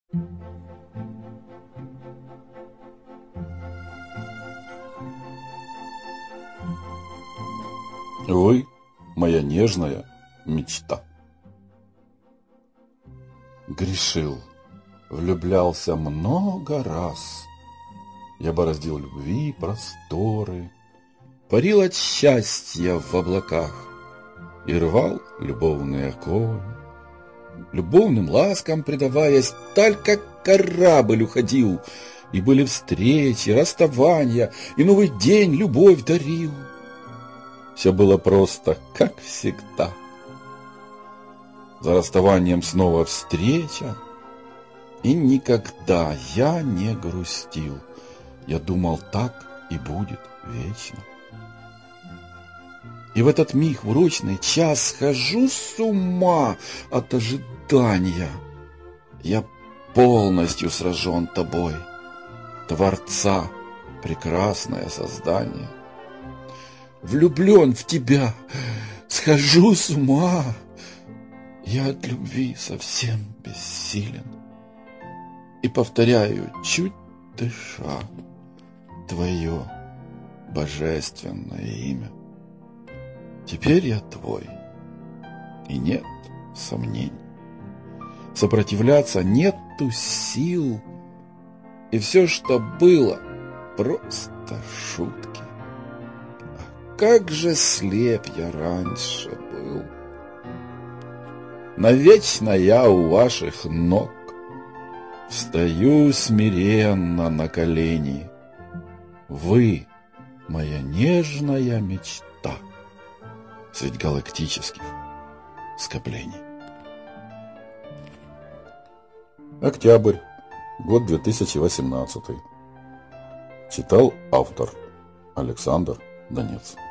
Вы моя нежная мечта. Грешил, влюблялся много раз. Я бороздил любви просторы, парил от счастья в облаках и рвал любовные оковы. Любовным ласкам предаваясь, только корабль уходил, и были встречи, расставания, и новый день любовь дарил. Все было просто, как всегда. За расставанием снова встреча, и никогда я не грустил. Я думал, так и будет вечно. И в этот миг, в урочный час, схожу с ума от ожидания. Я полностью сражен тобой, Творца, прекрасное создание. Влюблен в тебя, схожу с ума. Я от любви совсем бессилен. И повторяю, чуть дыша, твое божественное имя. Теперь я твой, и нет сомнений. Сопротивляться нету сил, и все, что было, просто шутки. Как же слеп я раньше был. Навечно я у ваших ног встаю смиренно на колени. Вы — моя нежная мечта средь галактических скоплений. Октябрь, год 2018. Читал автор Александр Донец.